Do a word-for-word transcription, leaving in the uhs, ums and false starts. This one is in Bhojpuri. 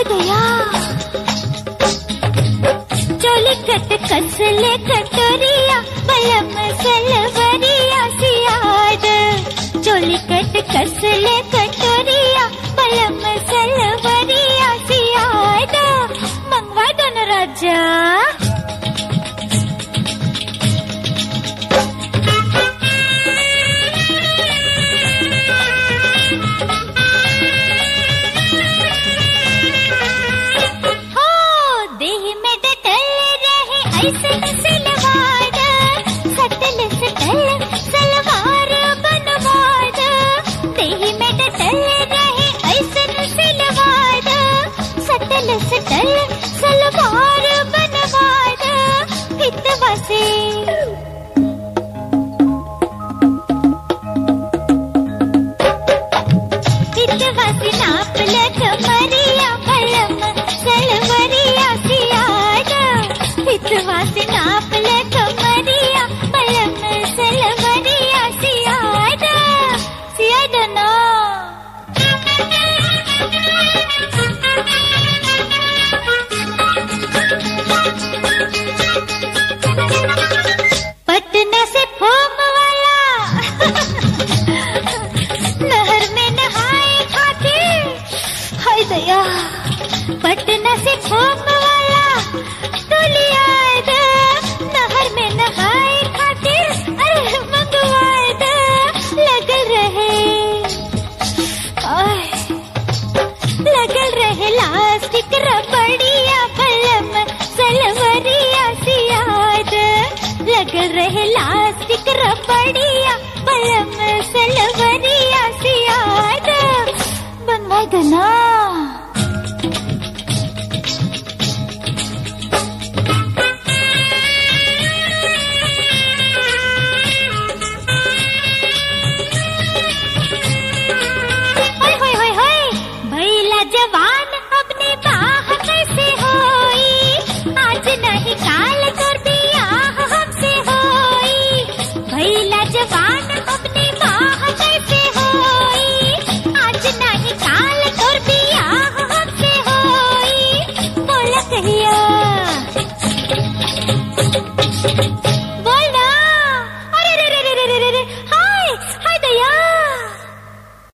गया चोली कट कसले कटोरिया बलम सलवरिया सियाद चोली कट कसले कटोरिया बलम सलवरिया सियाद मंगवा दो न राजा सलवार बनवाद हितवा से हितवा से नाप लख मरिया बलम सलवरिया सियाद हितवा से नाप लख मरिया बलम सलवरिया सियाद सियाद ना पटना से फोम वाला नहर में नहाए खातिर हाय दया पटना से फोम वाला तुलिया दे नहर में नहाए खातिर अरे मंगवाए दे लगल रहे आय लगल रहे लास्टिक रबड़िया बलम सलवरिया सियाद लगल रहे लास्टिक रबड़िया बलम सलवरिया सियाद बनवाए गना जवान अपनी बाह कैसे होई आज नहीं काल कर बियाह हमसे होई भैला जवान अपनी बाह कैसे होई आज नहीं काल कर बियाह हमसे होई बोला कहिया